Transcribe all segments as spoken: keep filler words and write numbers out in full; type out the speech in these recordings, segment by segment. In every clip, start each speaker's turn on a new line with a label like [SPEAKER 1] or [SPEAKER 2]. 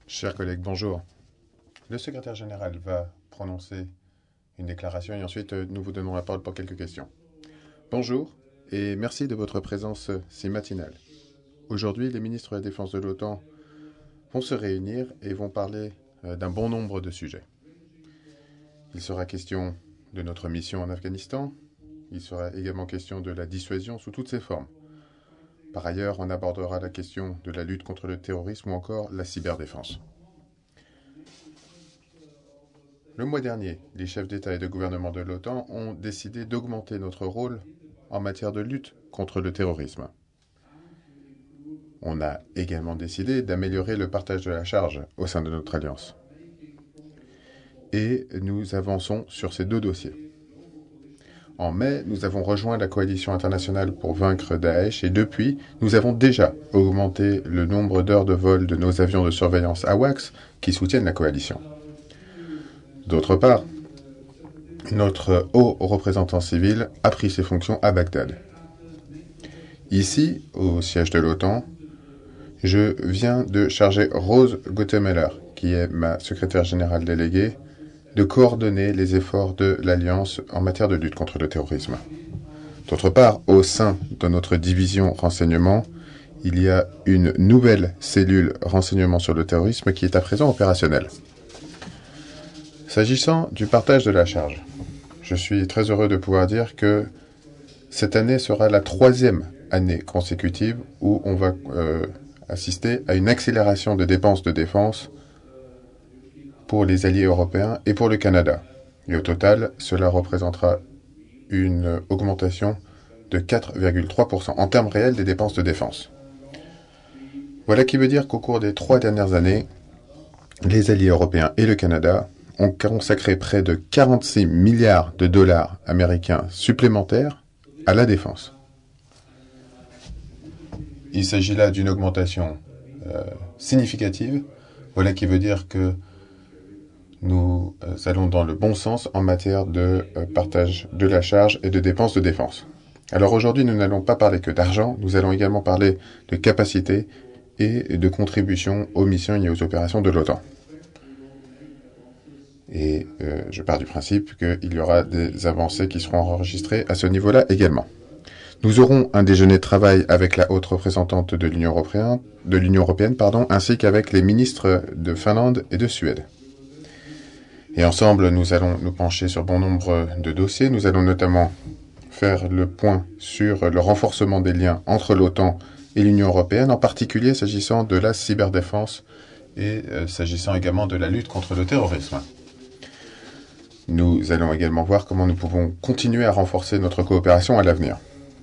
[SPEAKER 1] Chers collègues, bonjour. Le secrétaire général va prononcer une déclaration et ensuite euh, nous vous donnons la parole pour quelques questions. Bonjour et merci de votre présence euh, si matinale. Aujourd'hui, les ministres de la Défense de l'OTAN vont se réunir et vont parler euh, d'un bon nombre de sujets. Il sera question de notre mission en Afghanistan. Il sera également question de la dissuasion sous toutes ses formes. Par ailleurs, on abordera la question de la lutte contre le terrorisme ou encore la cyberdéfense. Le mois dernier, les chefs d'État et de gouvernement de l'OTAN ont décidé d'augmenter notre rôle en matière de lutte contre le terrorisme. On a également décidé d'améliorer le partage de la charge au sein de notre alliance. Et nous avançons sur ces deux dossiers. En mai, nous avons rejoint la coalition internationale pour vaincre Daesh et depuis, nous avons déjà augmenté le nombre d'heures de vol de nos avions de surveillance AWACS qui soutiennent la coalition. D'autre part, notre haut représentant civil a pris ses fonctions à Bagdad. Ici, au siège de l'OTAN, je viens de charger Rose Gottemeller, qui est ma secrétaire générale déléguée, de coordonner les efforts de l'Alliance en matière de lutte contre le terrorisme. D'autre part, au sein de notre division renseignement, il y a une nouvelle cellule renseignement sur le terrorisme qui est à présent opérationnelle. S'agissant du partage de la charge, je suis très heureux de pouvoir dire que cette année sera la troisième année consécutive où on va euh, assister à une accélération de dépenses de défense pour les alliés européens et pour le Canada. Et au total, cela représentera une augmentation de quatre virgule trois pour cent en termes réels des dépenses de défense. Voilà qui veut dire qu'au cours des trois dernières années, les alliés européens et le Canada ont consacré près de quarante-six milliards de dollars américains supplémentaires à la défense. Il s'agit là d'une augmentation euh, significative. Voilà qui veut dire que nous euh, allons dans le bon sens en matière de euh, partage de la charge et de dépenses de défense. Alors aujourd'hui, nous n'allons pas parler que d'argent, nous allons également parler de capacité et de contribution aux missions et aux opérations de l'OTAN. Et euh, je pars du principe qu'il y aura des avancées qui seront enregistrées à ce niveau-là également. Nous aurons un déjeuner de travail avec la haute représentante de l'Union européenne, de l'Union européenne, pardon, ainsi qu'avec les ministres de Finlande et de Suède. Et ensemble, nous allons nous pencher sur bon nombre de dossiers. Nous allons notamment faire le point sur le renforcement des liens entre l'OTAN et l'Union européenne, en particulier s'agissant de la cyberdéfense et euh, s'agissant également de la lutte contre le terrorisme. Nous allons également voir comment nous pouvons continuer à renforcer notre coopération à l'avenir.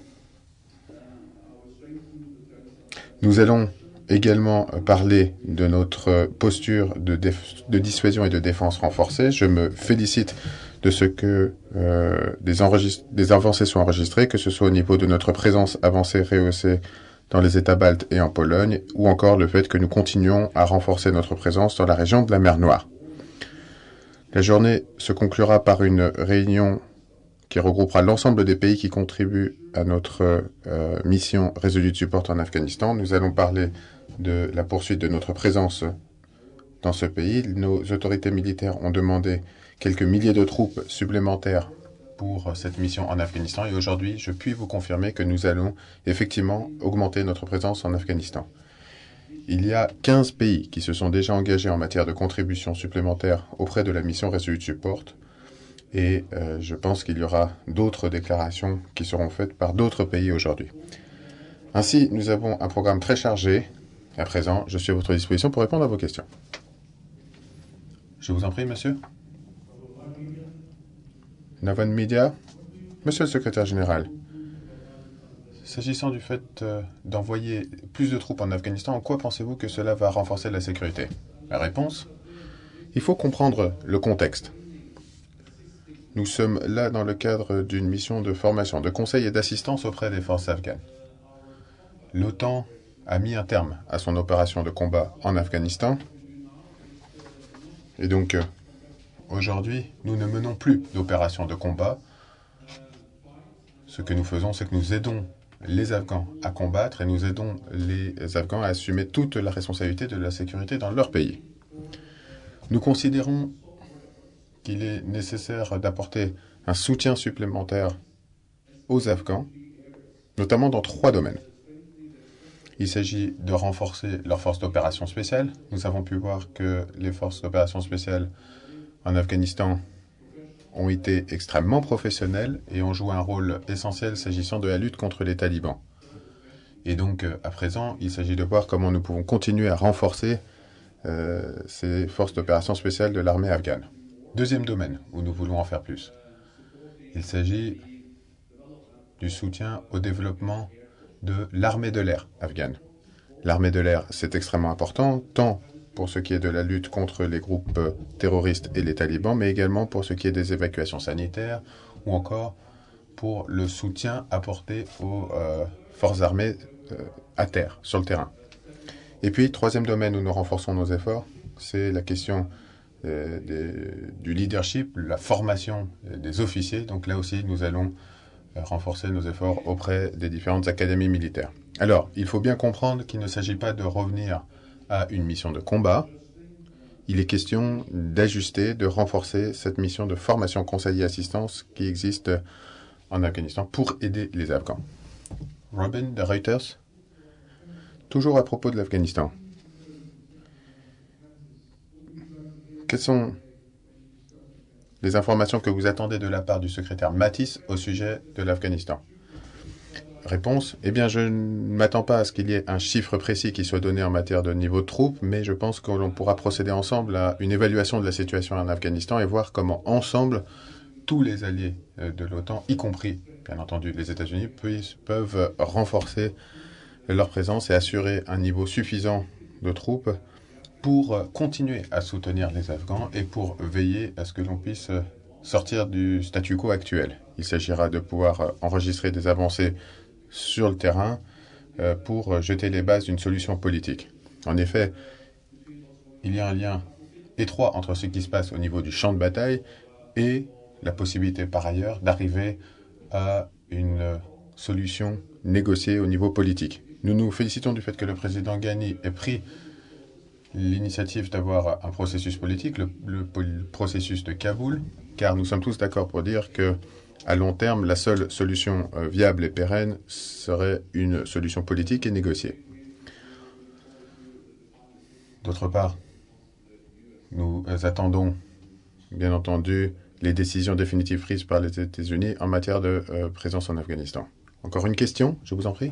[SPEAKER 1] Nous allons également parler de notre posture de, de dissuasion et de défense renforcée. Je me félicite de ce que euh, des, des avancées soient enregistrées, que ce soit au niveau de notre présence avancée rehaussée dans les États baltes et en Pologne, ou encore le fait que nous continuons à renforcer notre présence dans la région de la mer Noire. La journée se conclura par une réunion qui regroupera l'ensemble des pays qui contribuent à notre euh, mission Resolute Support en Afghanistan. Nous allons parler de la poursuite de notre présence dans ce pays. Nos autorités militaires ont demandé quelques milliers de troupes supplémentaires pour cette mission en Afghanistan. Et aujourd'hui, je puis vous confirmer que nous allons effectivement augmenter notre présence en Afghanistan. Il y a quinze pays qui se sont déjà engagés en matière de contribution supplémentaire auprès de la mission Resolute Support. Et euh, je pense qu'il y aura d'autres déclarations qui seront faites par d'autres pays aujourd'hui. Ainsi, nous avons un programme très chargé. À présent, je suis à votre disposition pour répondre à vos questions. Je vous en prie, monsieur. Navan Media, monsieur le secrétaire général. S'agissant du fait euh, d'envoyer plus de troupes en Afghanistan, en quoi pensez-vous que cela va renforcer la sécurité? La réponse? Il faut comprendre le contexte. Nous sommes là dans le cadre d'une mission de formation, de conseil et d'assistance auprès des forces afghanes. L'OTAN a mis un terme à son opération de combat en Afghanistan. Et donc, euh, aujourd'hui, nous ne menons plus d'opération de combat. Ce que nous faisons, c'est que nous aidons les Afghans à combattre et nous aidons les Afghans à assumer toute la responsabilité de la sécurité dans leur pays. Nous considérons qu'il est nécessaire d'apporter un soutien supplémentaire aux Afghans, notamment dans trois domaines. Il s'agit de renforcer leurs forces d'opération spéciales. Nous avons pu voir que les forces d'opération spéciales en Afghanistan ont été extrêmement professionnelles et ont joué un rôle essentiel s'agissant de la lutte contre les talibans. Et donc, à présent, il s'agit de voir comment nous pouvons continuer à renforcer euh, ces forces d'opération spéciales de l'armée afghane. Deuxième domaine où nous voulons en faire plus. Il s'agit du soutien au développement de l'armée de l'air afghane. L'armée de l'air, c'est extrêmement important, tant pour ce qui est de la lutte contre les groupes terroristes et les talibans, mais également pour ce qui est des évacuations sanitaires ou encore pour le soutien apporté aux euh, forces armées euh, à terre, sur le terrain. Et puis, troisième domaine où nous renforçons nos efforts, c'est la question euh, des, du leadership, la formation des officiers. Donc là aussi, nous allons renforcer nos efforts auprès des différentes académies militaires. Alors, il faut bien comprendre qu'il ne s'agit pas de revenir à une mission de combat. Il est question d'ajuster, de renforcer cette mission de formation, conseil et assistance qui existe en Afghanistan pour aider les Afghans. Robin de Reuters, toujours à propos de l'Afghanistan. Quelles sont les informations que vous attendez de la part du secrétaire Mattis au sujet de l'Afghanistan? Réponse, eh bien, je ne m'attends pas à ce qu'il y ait un chiffre précis qui soit donné en matière de niveau de troupes, mais je pense que l'on pourra procéder ensemble à une évaluation de la situation en Afghanistan et voir comment, ensemble, tous les alliés de l'OTAN, y compris, bien entendu, les États-Unis, peuvent renforcer leur présence et assurer un niveau suffisant de troupes pour continuer à soutenir les Afghans et pour veiller à ce que l'on puisse sortir du statu quo actuel. Il s'agira de pouvoir enregistrer des avancées sur le terrain euh, pour jeter les bases d'une solution politique. En effet, il y a un lien étroit entre ce qui se passe au niveau du champ de bataille et la possibilité par ailleurs d'arriver à une solution négociée au niveau politique. Nous nous félicitons du fait que le président Ghani ait pris l'initiative d'avoir un processus politique, le, le, le processus de Kaboul, car nous sommes tous d'accord pour dire que à long terme, la seule solution euh, viable et pérenne serait une solution politique et négociée. D'autre part, nous attendons, bien entendu, les décisions définitives prises par les États-Unis en matière de euh, présence en Afghanistan. Encore une question, je vous en prie.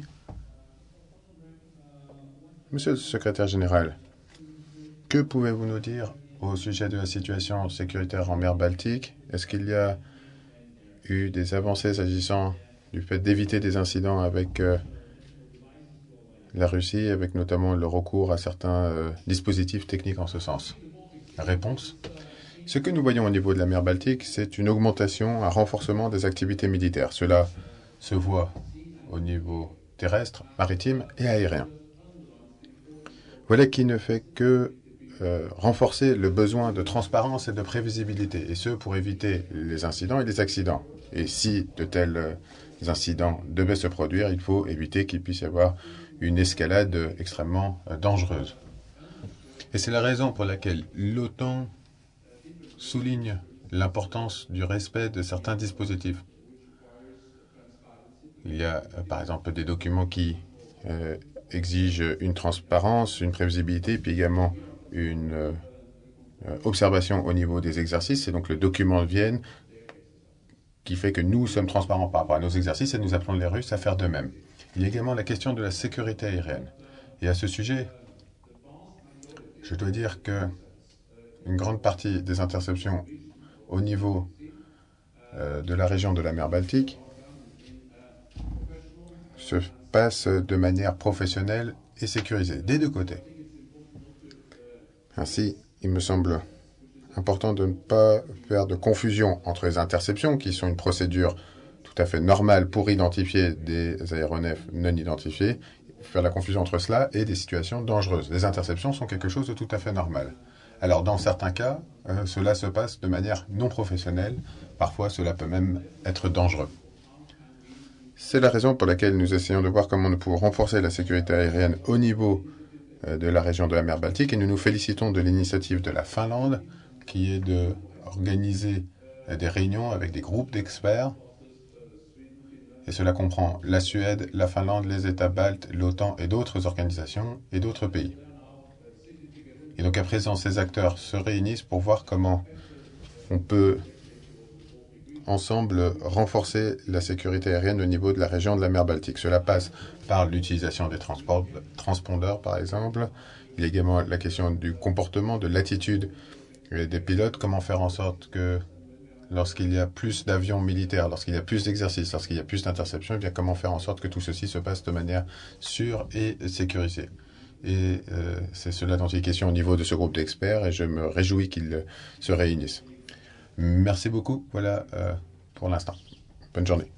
[SPEAKER 1] Monsieur le secrétaire général, que pouvez-vous nous dire au sujet de la situation sécuritaire en mer Baltique? Est-ce qu'il y a eu des avancées s'agissant du fait d'éviter des incidents avec euh, la Russie, avec notamment le recours à certains euh, dispositifs techniques en ce sens? Réponse. Ce que nous voyons au niveau de la mer Baltique, c'est une augmentation, un renforcement des activités militaires. Cela se voit au niveau terrestre, maritime et aérien. Voilà qui ne fait que euh, renforcer le besoin de transparence et de prévisibilité, et ce pour éviter les incidents et les accidents. Et si de tels euh, incidents devaient se produire, il faut éviter qu'il puisse y avoir une escalade extrêmement euh, dangereuse. Et c'est la raison pour laquelle l'OTAN souligne l'importance du respect de certains dispositifs. Il y a, euh, par exemple, des documents qui euh, exigent une transparence, une prévisibilité, puis également une euh, observation au niveau des exercices. C'est donc le document de Vienne qui fait que nous sommes transparents par rapport à nos exercices et nous appelons les Russes à faire de même. Il y a également la question de la sécurité aérienne. Et à ce sujet, je dois dire que une grande partie des interceptions au niveau euh, de la région de la mer Baltique se passe de manière professionnelle et sécurisée, des deux côtés. Ainsi, il me semble important de ne pas faire de confusion entre les interceptions, qui sont une procédure tout à fait normale pour identifier des aéronefs non identifiés, faire la confusion entre cela et des situations dangereuses. Les interceptions sont quelque chose de tout à fait normal. Alors, dans certains cas, euh, cela se passe de manière non professionnelle. Parfois, cela peut même être dangereux. C'est la raison pour laquelle nous essayons de voir comment nous pouvons renforcer la sécurité aérienne au niveau de la région de la mer Baltique, et nous nous félicitons de l'initiative de la Finlande qui est d'organiser des réunions avec des groupes d'experts. Et cela comprend la Suède, la Finlande, les États baltes, l'OTAN et d'autres organisations et d'autres pays. Et donc à présent, ces acteurs se réunissent pour voir comment on peut ensemble renforcer la sécurité aérienne au niveau de la région de la mer Baltique. Cela passe par l'utilisation des transpondeurs, par exemple. Il y a également la question du comportement, de l'attitude des pilotes, comment faire en sorte que lorsqu'il y a plus d'avions militaires, lorsqu'il y a plus d'exercices, lorsqu'il y a plus d'interceptions, eh bien comment faire en sorte que tout ceci se passe de manière sûre et sécurisée. Et euh, c'est cela dont il est question au niveau de ce groupe d'experts, et je me réjouis qu'ils se réunissent. Merci beaucoup. Voilà euh, pour l'instant. Bonne journée.